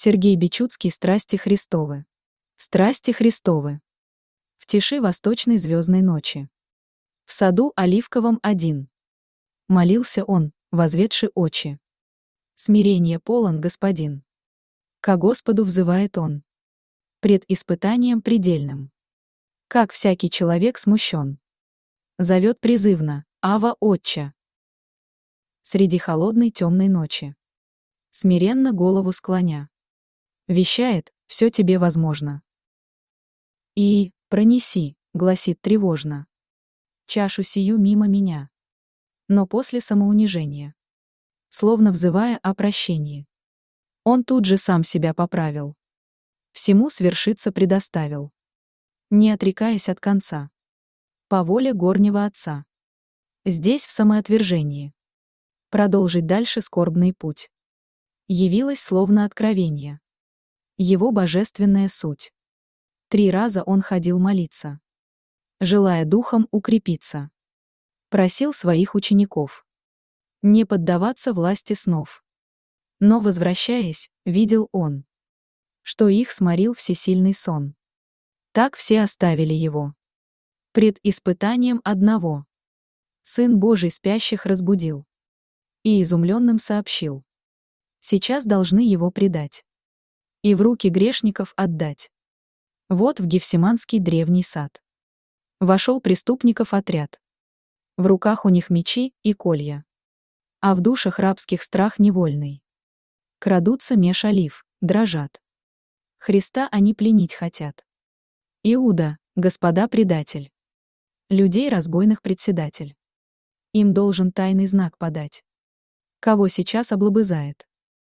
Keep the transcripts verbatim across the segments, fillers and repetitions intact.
Сергей Бичуцкий. Страсти Христовы. Страсти Христовы. В тиши восточной звездной ночи. В саду оливковом один. Молился он, возведши очи. Смирение полон господин. Ко Господу взывает он. Пред испытанием предельным. Как всякий человек смущен. Зовет призывно: «Ава, Отче!» Среди холодной темной ночи. Смиренно голову склоня. Вещает: «Все тебе возможно». И «Пронеси», гласит тревожно, чашу сию мимо меня. Но после самоунижения, словно взывая о прощении, он тут же сам себя поправил. Всему свершиться предоставил, не отрекаясь от конца. По воле горнего отца. Здесь в самоотвержении. Продолжить дальше скорбный путь. Явилось словно откровение. Его божественная суть. Три раза он ходил молиться, желая духом укрепиться. Просил своих учеников не поддаваться власти снов. Но, возвращаясь, видел он, что их сморил всесильный сон. Так все оставили его. Пред испытанием одного Сын Божий спящих разбудил и изумленным сообщил: сейчас должны его предать и в руки грешников отдать. Вот в Гефсиманский древний сад вошел преступников отряд. В руках у них мечи и колья, а в душах рабских страх невольный. Крадутся меж олив, дрожат. Христа они пленить хотят. Иуда, господа предатель, людей разбойных председатель. Им должен тайный знак подать. Кого сейчас облобызает?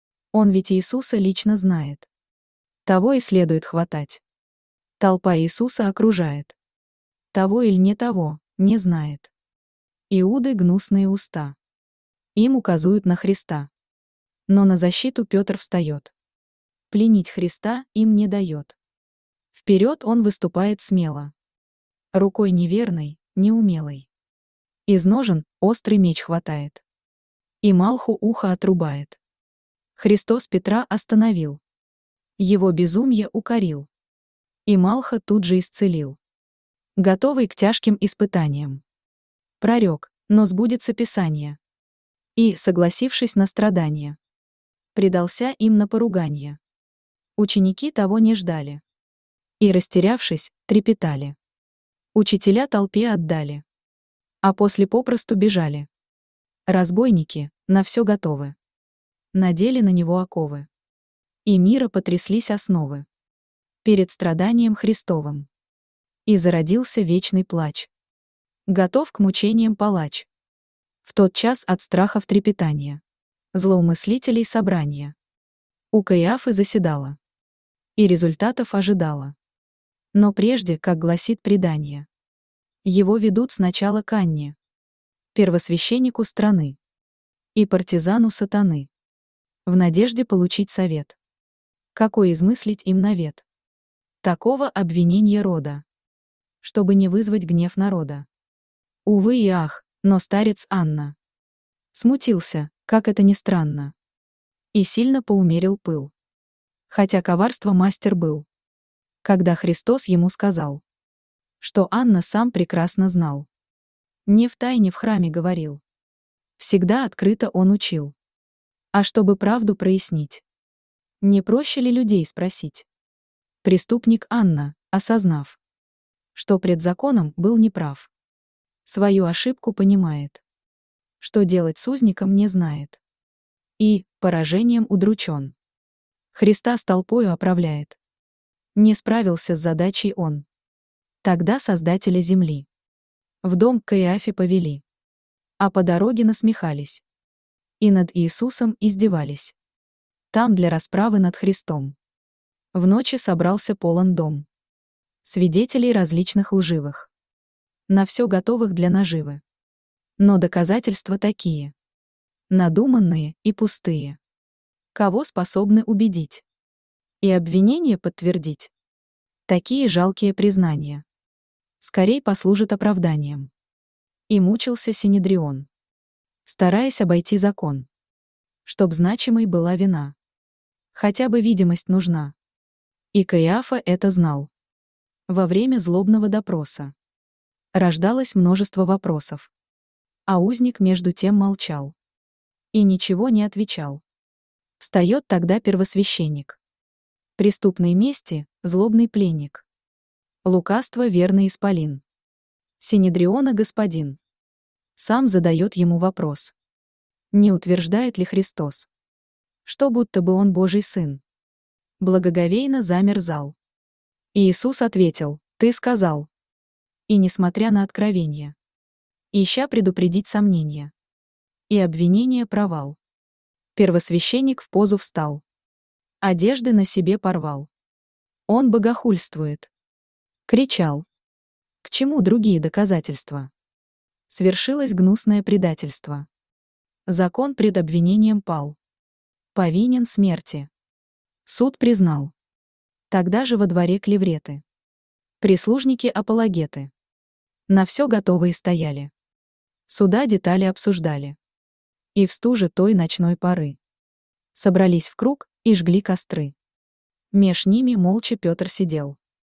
Он ведь Иисуса лично знает. Того и следует хватать. Толпа Иисуса окружает. Того или не того, не знает. Иуды гнусные уста. Им указуют на Христа. Но на защиту Петр встает. Пленить Христа им не дает. Вперед он выступает смело. Рукой неверной, неумелой. Из ножен острый меч хватает. И Малху ухо отрубает. Христос Петра остановил. Его безумье укорил. И Малха тут же исцелил. Готовый к тяжким испытаниям. Пророк, но сбудется Писание. И, согласившись на страдания, предался им на поруганье. Ученики того не ждали. И, растерявшись, трепетали. Учителя толпе отдали. А после попросту бежали. Разбойники, на все готовы. Надели на него оковы. И мира потряслись основы. Перед страданием Христовым. И зародился вечный плач. Готов к мучениям палач. В тот час от страха в трепетание. Злоумыслителей собрания. У Каиафы заседала. И результатов ожидала. Но прежде, как гласит предание, его ведут сначала к Анне, первосвященнику страны, и партизану сатаны, в надежде получить совет. Какой измыслить им навет? Такого обвинения рода, чтобы не вызвать гнев народа. Увы и ах, но старец Анна смутился, как это ни странно, и сильно поумерил пыл. Хотя коварство мастер был. Когда Христос ему сказал, что Анна сам прекрасно знал. Не втайне в храме говорил. Всегда открыто он учил. А чтобы правду прояснить, не проще ли людей спросить? Преступник Анна, осознав, что пред законом был неправ, свою ошибку понимает, что делать с узником не знает. И, поражением удручен, Христа с толпою оправляет. Не справился с задачей он. Тогда Создателя земли в дом к Каиафе повели, а по дороге насмехались и над Иисусом издевались. Там для расправы над Христом в ночи собрался полон дом свидетелей различных лживых, на все готовых для наживы. Но доказательства такие, надуманные и пустые. Кого способны убедить и обвинение подтвердить? Такие жалкие признания скорей послужат оправданием. И мучился Синедрион, стараясь обойти закон, чтоб значимой была вина. Хотя бы видимость нужна. И Каиафа это знал. Во время злобного допроса рождалось множество вопросов. А узник между тем молчал. И ничего не отвечал. Встает тогда первосвященник. Преступной мести — злобный пленник. Лукавство — верный исполин. Синедриона господин. Сам задает ему вопрос. Не утверждает ли Христос, что будто бы он Божий сын? Благоговейно замер зал. И Иисус ответил: «Ты сказал». И несмотря на откровение, ища предупредить сомнения и обвинение провал, первосвященник в позу встал, одежды на себе порвал. Он богохульствует. Кричал. К чему другие доказательства? Свершилось гнусное предательство. Закон пред обвинением пал. Повинен смерти. Суд признал. Тогда же во дворе клевреты. Прислужники-апологеты. На все готовые стояли. Суда детали обсуждали. И в стуже той ночной поры собрались в круг и жгли костры. Меж ними молча Петр сидел.